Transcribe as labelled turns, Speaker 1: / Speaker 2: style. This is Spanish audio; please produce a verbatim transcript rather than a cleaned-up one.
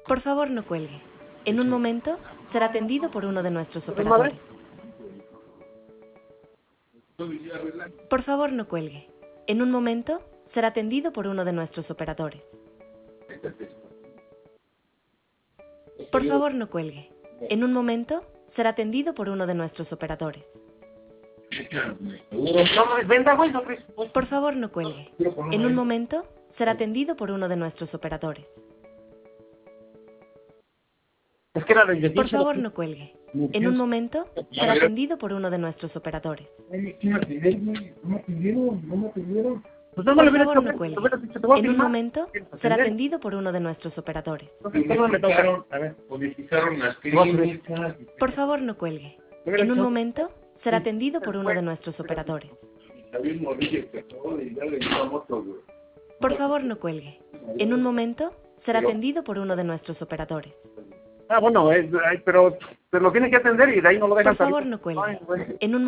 Speaker 1: Por favor, no cuelgue. En un momento será atendido por uno de nuestros
Speaker 2: ¿Tu madre?
Speaker 1: operadores. Por favor, no cuelgue. En un momento será atendido por uno de nuestros operadores. Por favor, no cuelgue. En un momento será atendido por uno de nuestros operadores.
Speaker 2: No me venda, güey, no crees.
Speaker 1: Por favor, no cuelgue. En un momento será atendido por uno de nuestros operadores.
Speaker 2: Es que era de Yeti.
Speaker 1: Por favor, no cuelgue. En un momento será atendido por uno de nuestros operadores.
Speaker 3: Ay, ¿qué me pidieron, güey? No me pidieron, no me pidieron.
Speaker 2: Pues no me
Speaker 1: Por
Speaker 2: lo hubieras
Speaker 1: favor,
Speaker 2: hecho,
Speaker 1: no cuelgue.
Speaker 2: te hubieras dicho, te voy a
Speaker 1: En un
Speaker 2: filmar.
Speaker 1: momento será atendido por uno de nuestros operadores.
Speaker 2: Entonces, ¿cómo me toca?
Speaker 3: Modificaron,
Speaker 2: A ver.
Speaker 3: modificaron las
Speaker 2: Voy a subir.
Speaker 3: clínicas.
Speaker 1: Por favor, no cuelgue.
Speaker 2: ¿Me hubieras
Speaker 1: En un
Speaker 2: dicho?
Speaker 1: momento será atendido por uno de nuestros operadores.
Speaker 3: David Morrillo que acabó de darle una moto, güey.
Speaker 1: Por favor, no cuelgue. En un momento será atendido por uno de nuestros operadores.
Speaker 2: Ah, bueno, es, ay, pero te lo tiene que atender y de ahí no lo dejan
Speaker 1: Por favor,
Speaker 2: salir.
Speaker 1: no cuelgue.
Speaker 2: Ay, güey.
Speaker 1: En un